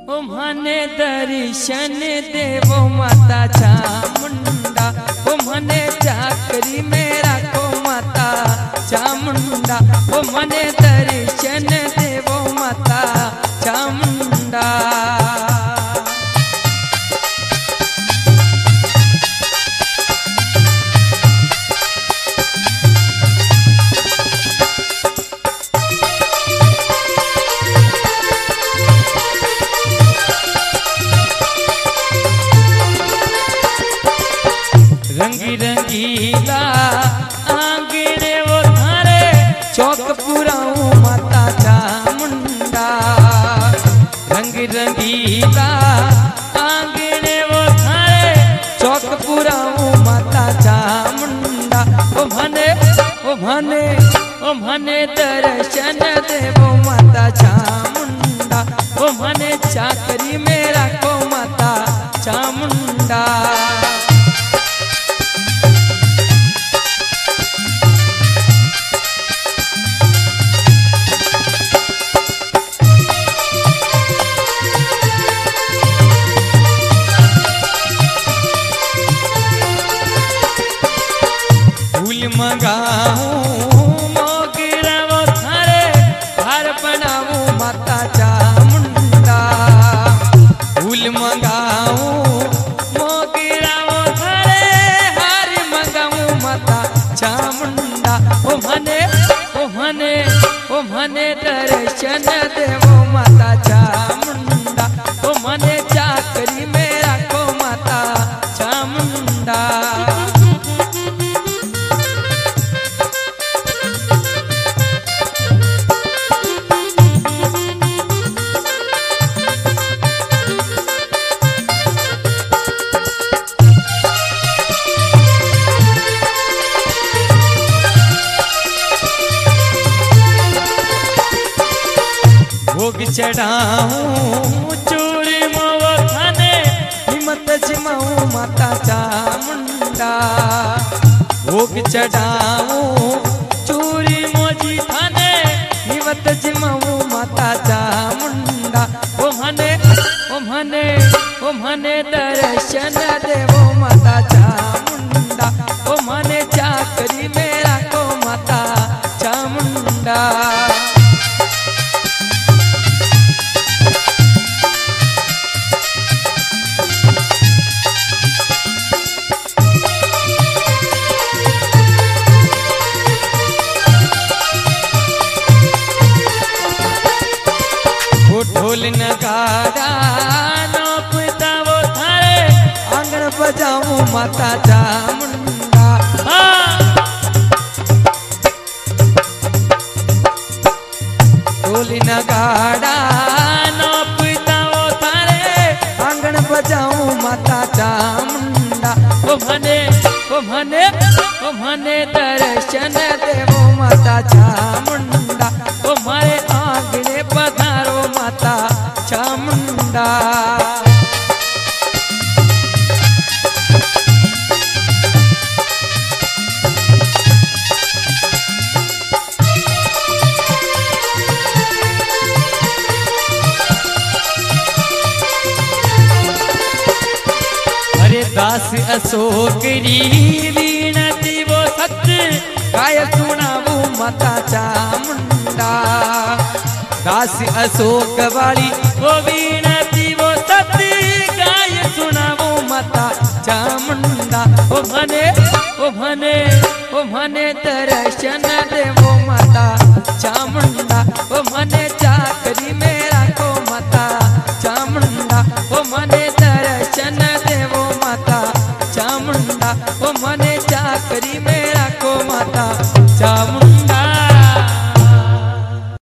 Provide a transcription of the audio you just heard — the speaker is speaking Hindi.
ओ मने दर्शन देवो माता चामुंडा, ओ मने चाकरी मेरा को माता चामुंडा, ओ मने दर्शन देवो माता चामुंडा। रंगी रंगीला आंगणे वो थारे चौक पुराऊं माता चामुंडा, रंगी रंगीला आंगणे वो थारे चौक पुराऊं माता चामुंडा। ओ भने दर्शन देवो माता चामुंडा, ओ भने चाकरी मेरा को माता चामुंडा। फूल मंगाऊं मोगरा वो थारे हार बनाऊं माता चामुंडा, फूल मंगाऊं मोगरा वो थारे हार मंगाऊं माता चामुंडा। ओ मने दर्शन देवो माता चामुंडा, ओ मने चाकरी मेरा को माता चामुंडा। भोग चढ़ाऊं चूड़ी मोवो थाने हिम्मत जमाऊं माता चामुंडा, भोग चढ़ाऊं चूड़ी मोजी थाने हिम्मत जमाऊं माता चामुंडा। ओ मने दर्शन देवो माता चामुंडा, ओ मने चाकरी मेरा को माता चामुंडा। ढोल नगाड़ा नौपता वो थारे आंगन बजाऊं माता चामुंडा। ढोल नगाड़ा नौपता वो थारे आंगन बजाऊं माता चामुंडा। ओ भने दर्शन देवो माता चामुंडा, ओ मारे आंगने पधारो माता चामुंडा। अरे दास अशोक री वीणती वो सत्य गाय सुनावू माता चामुंडा, दास अशोक वाली वो वीणती वो सत्य गाय सुनावू माता चामुंडा। ओ भने दर्शन देवो माता चामुंडा, ओ मने चाकरी मेरा को माता चामुंडा, ओ मने दर्शन देवो माता चामुंडा, ओ मने चाकरी मेरा को माता